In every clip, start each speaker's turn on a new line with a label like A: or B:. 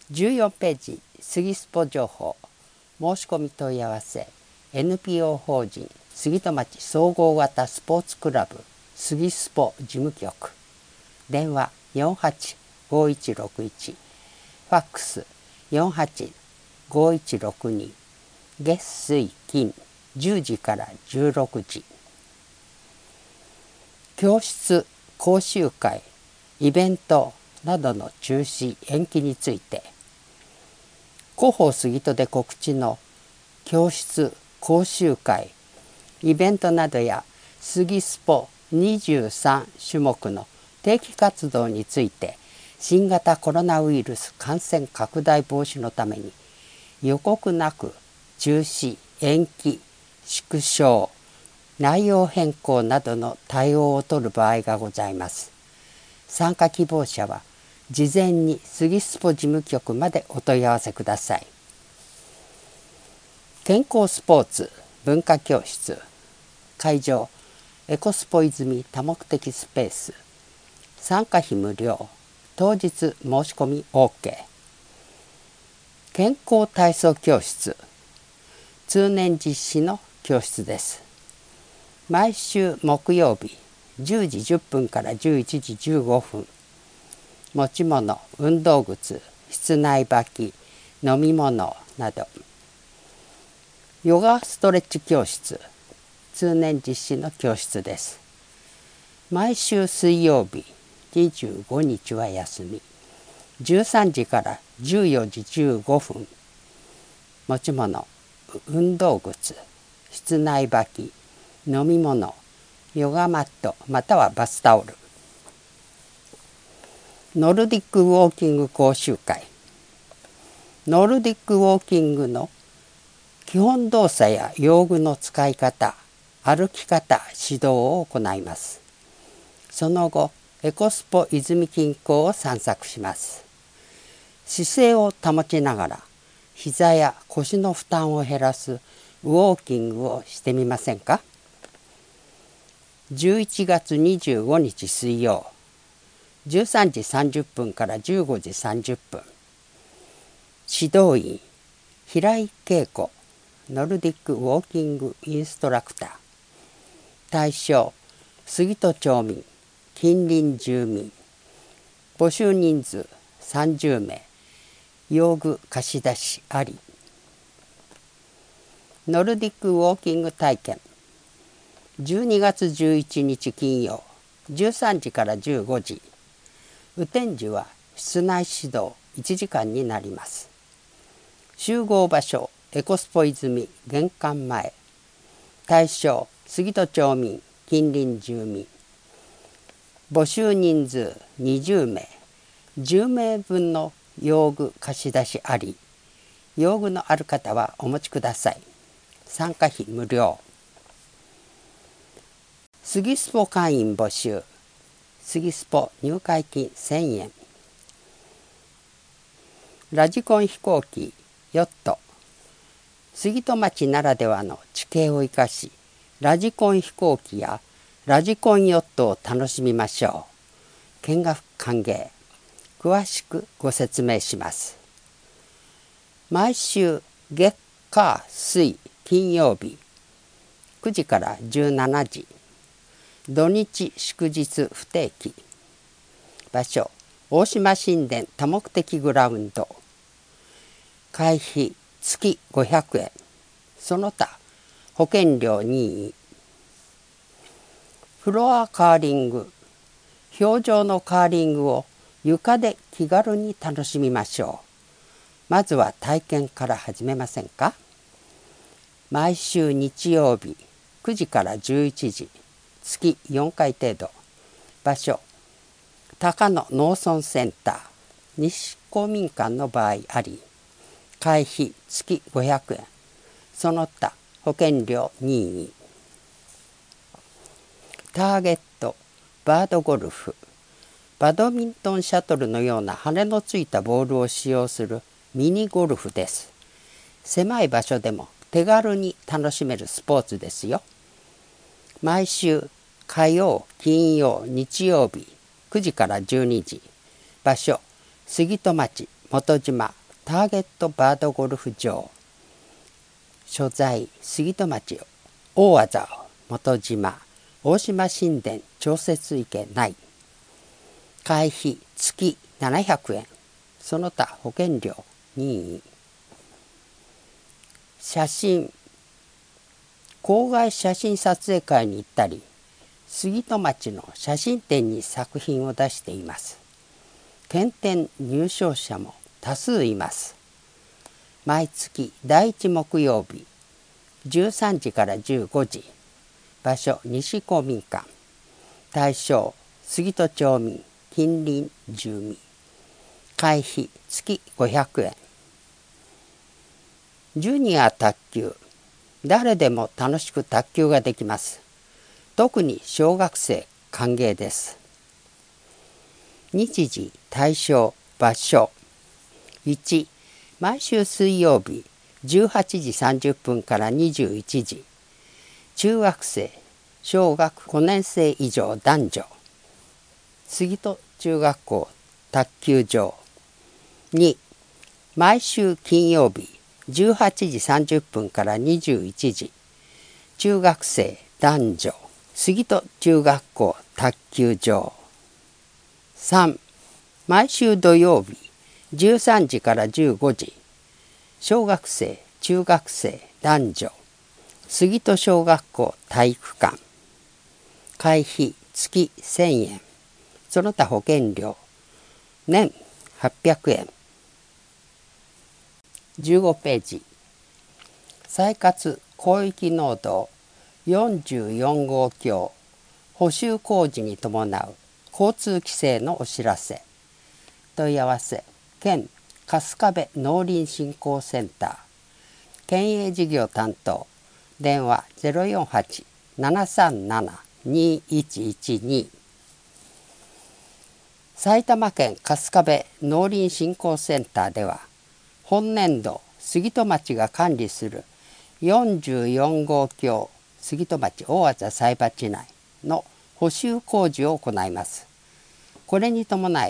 A: 14ページ杉スポ情報申し込み問い合わせ NPO 法人杉戸町総合型スポーツクラブ杉スポ事務局電話485161ファックス485162月水金10時から16時教室講習会イベントなどの中止延期について広報杉戸で告知の教室講習会イベントなどや杉スポ23種目の定期活動について新型コロナウイルス感染拡大防止のために予告なく中止延期縮小内容変更などの対応を取る場合がございます。参加希望者は事前に杉スポ事務局までお問い合わせください。健康スポーツ文化教室会場エコスポ泉多目的スペース参加費無料当日申し込み OK 健康体操教室通年実施の教室です。毎週木曜日10時10分から11時15分持ち物運動靴室内履き飲み物などヨガストレッチ教室通年実施の教室です。毎週水曜日25日は休み13時から14時15分持ち物運動靴室内履き飲み物ヨガマットまたはバスタオルノルディックウォーキング講習会ノルディックウォーキングの基本動作や用具の使い方歩き方指導を行います。その後エコスポ泉近郊を散策します。姿勢を保ちながら膝や腰の負担を減らすウォーキングをしてみませんか。11月25日水曜13時30分から15時30分指導員平井恵子ノルディックウォーキングインストラクター対象杉戸町民近隣住民募集人数30名用具貸し出しありノルディックウォーキング体験12月11日金曜13時から15時雨天時は室内指導1時間になります。集合場所エコスポ泉玄関前対象杉戸町民近隣住民募集人数20名10名分の用具貸し出しあり用具のある方はお持ちください。参加費無料杉スポ会員募集杉スポ入会金1000円ラジコン飛行機ヨット杉戸町ならではの地形を生かしラジコン飛行機やラジコンヨットを楽しみましょう。見学歓迎詳しくご説明します。毎週月火水金曜日9時から17時土日祝日不定期場所大島神殿多目的グラウンド会費月500円その他保険料任意フロアカーリング氷上のカーリングを床で気軽に楽しみましょう。まずは体験から始めませんか。毎週日曜日9時から11時月4回程度場所高野農村センター西公民館の場合あり会費月500円その他保険料任意ターゲットバードゴルフバドミントンシャトルのような羽のついたボールを使用するミニゴルフです。狭い場所でも手軽に楽しめるスポーツですよ。毎週火曜金曜日曜日9時から12時場所杉戸町元島ターゲットバードゴルフ場。所在杉戸町大和沢元島大島新田調節池内。会費月700円。その他保険料任意。写真郊外写真撮影会に行ったり、杉戸町の写真展に作品を出しています。検定入賞者も多数います。毎月第1木曜日13時から15時。場所西公民館。対象杉戸町民近隣住民。会費月500円。ジュニア卓球。誰でも楽しく卓球ができます。特に小学生歓迎です。日時、対象、場所。1、毎週水曜日18時30分から21時。中学生、小学5年生以上男女。杉戸中学校卓球場。2、毎週金曜日18時30分から21時。中学生男女。杉戸中学校卓球場。3、毎週土曜日13時から15時。小学生中学生男女。杉戸小学校体育館。会費月1000円。その他保険料年800円。15ページ。再活広域農道44号橋補修工事に伴う交通規制のお知らせ。問い合わせ県春日部農林振興センター。県営事業担当。電話 048-737-2112。埼玉県春日部農林振興センターでは、本年度杉戸町が管理する44号橋杉戸町大和田菜鉢内の補修工事を行います。これに伴い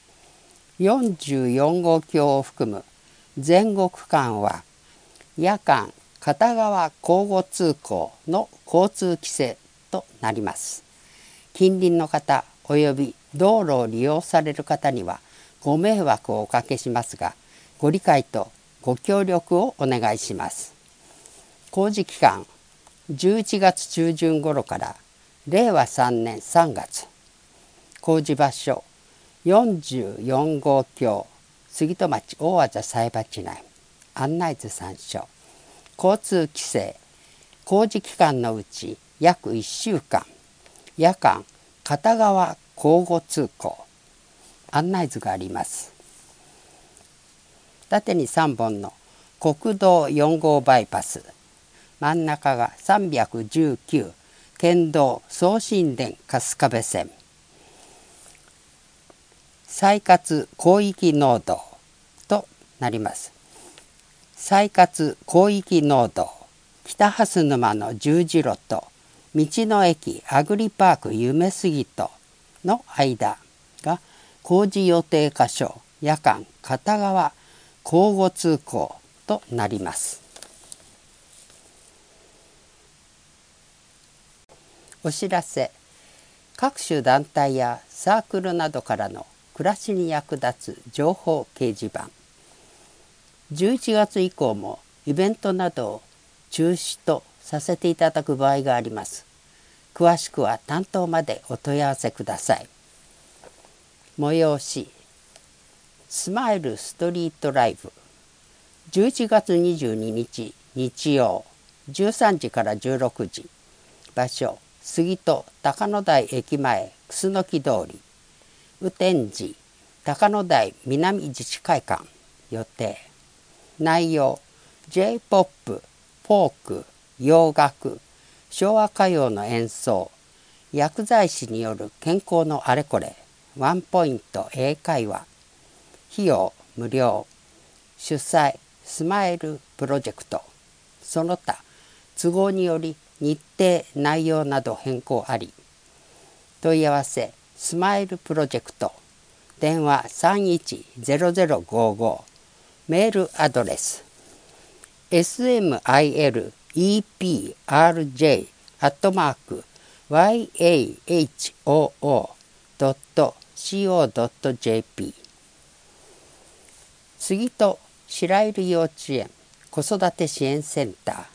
A: 44号橋を含む前後区間は夜間片側交互通行の交通規制となります。近隣の方および道路を利用される方にはご迷惑をおかけしますが、ご理解とご協力をお願いします。工事期間11月中旬頃から令和3年3月。工事場所44号橋杉戸町大和田菜鉢内。案内図参照。交通規制工事期間のうち約1週間。夜間片側交互通行。案内図があります。縦に3本の国道4号バイパス。真ん中が319県道送信田春日部線。再活広域農道となります。再活広域農道北蓮沼の十字路と道の駅アグリパーク夢杉戸の間が工事予定箇所夜間片側交互通行となります。お知らせ。各種団体やサークルなどからの暮らしに役立つ情報掲示板。11月以降もイベントなどを中止とさせていただく場合があります。詳しくは担当までお問い合わせください。催しスマイルストリートライブ11月22日日曜13時から16時。場所杉戸高野台駅前楠木通り。雨天寺高野台南自治会館予定。内容 J-POP、フォーク、洋楽、昭和歌謡の演奏、薬剤師による健康のあれこれ、ワンポイント英会話。費用無料。主催スマイルプロジェクト。その他都合により日程内容など変更あり。問い合わせスマイルプロジェクト電話310055、メールアドレス smile@yahoo.co.jp 杉戸白百合幼稚園子育て支援センター。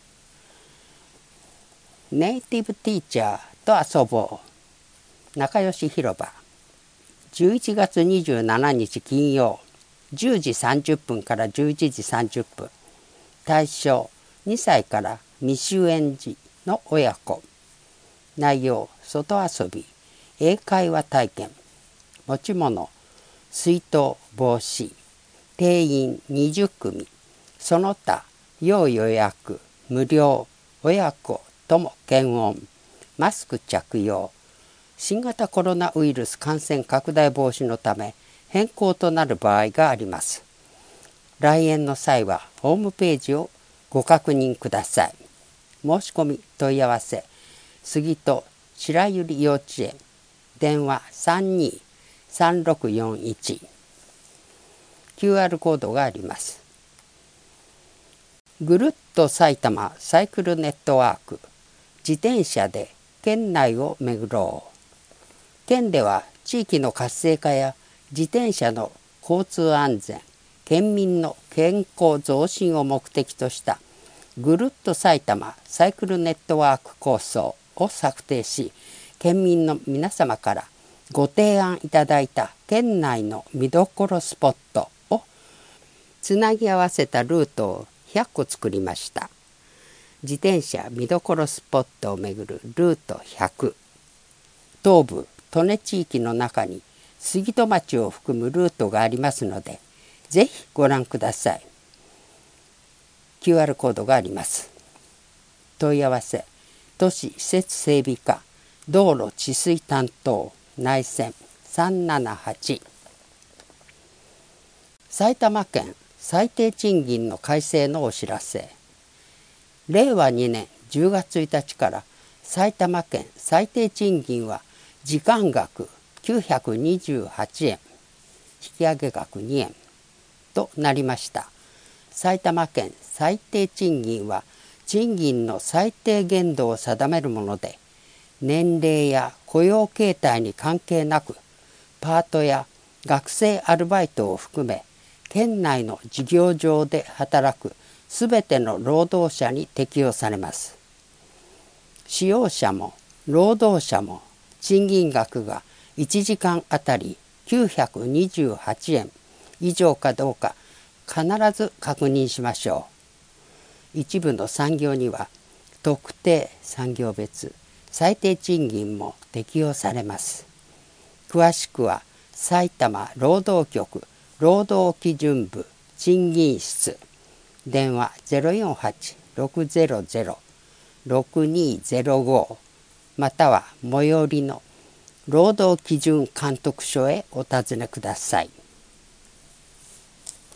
A: ネイティブティーチャーと遊ぼう仲良し広場。11月27日金曜10時30分から11時30分。対象2歳から未就園児の親子。内容外遊び、英会話体験、持ち物、水筒、帽子、定員20組、その他要予約、無料、親子とも検温、マスク着用。新型コロナウイルス感染拡大防止のため変更となる場合があります。来園の際はホームページをご確認ください。申し込み問い合わせ杉戸白百合幼稚園電話323641 QR コードがあります。ぐるっと埼玉サイクルネットワーク。自転車で県内を巡ろう。県では地域の活性化や自転車の交通安全、県民の健康増進を目的としたぐるっと埼玉サイクルネットワーク構想を策定し、県民の皆様からご提案いただいた県内の見どころスポットをつなぎ合わせたルートを100個作りました。自転車見どころスポットを巡るルート100。東部利根地域の中に杉戸町を含むルートがありますので、ぜひご覧ください。QR コードがあります。問い合わせ都市施設整備課道路治水担当内線378。埼玉県最低賃金の改正のお知らせ。令和2年10月1日から埼玉県最低賃金は時間額928円、引き上げ額2円となりました。埼玉県最低賃金は賃金の最低限度を定めるもので、年齢や雇用形態に関係なく、パートや学生アルバイトを含め、県内の事業場で働くすべての労働者に適用されます。使用者も労働者も賃金額が1時間あたり928円以上かどうか必ず確認しましょう。一部の産業には特定産業別最低賃金も適用されます。詳しくは埼玉労働局労働基準部賃金室電話 048-600-6205 または最寄りの労働基準監督署へお尋ねください。